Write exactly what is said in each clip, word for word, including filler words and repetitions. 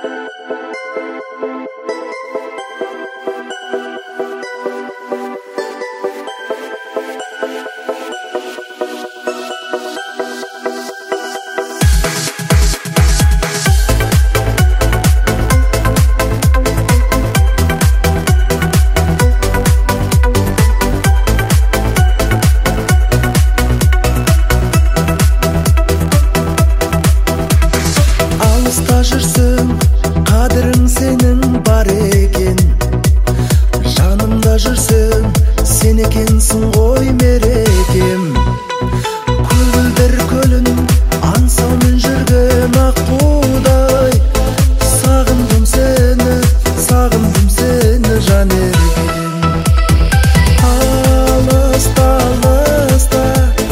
жүрсің, қадірің сенің бар екен. Жанымда жүрсің, сен екенсің ғой мерекем. Көгілдір көлін аңсаумен жүрген аққудай, сағындым сені, сағындым сені жан ерген. Алыста, алыста,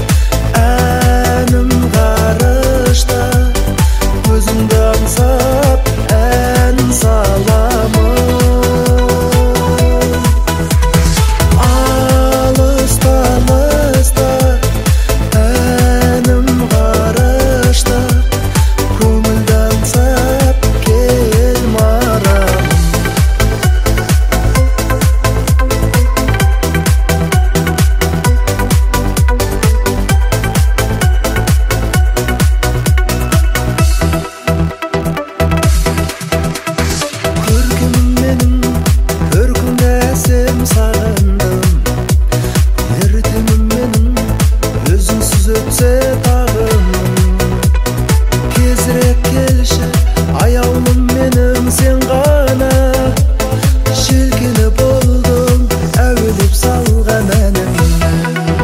әнім ғарышта, өзіңді аңсап ән саламын. Алыста, алыста, әнім ғарышта, көңілді аңсап кел маралым. Сағындым, ертеңім менің өзіңсіз өтсе тағымым. Тезірек келші, аяулым менің сен ғана. Желкені болдың, әуелеп салған әнімді.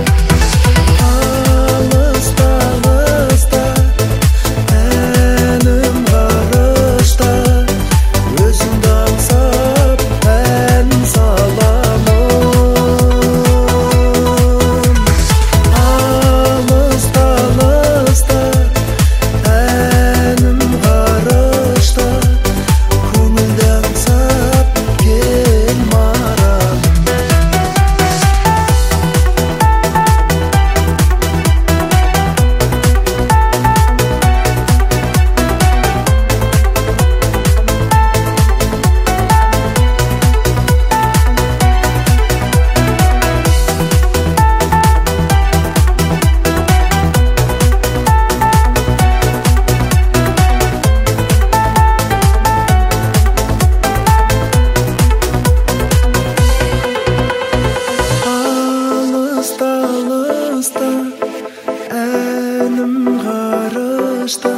Алыста, алыста, әнім ғарышта, өзіңді аңсап ән салам. Алыста, әнім ғарышта,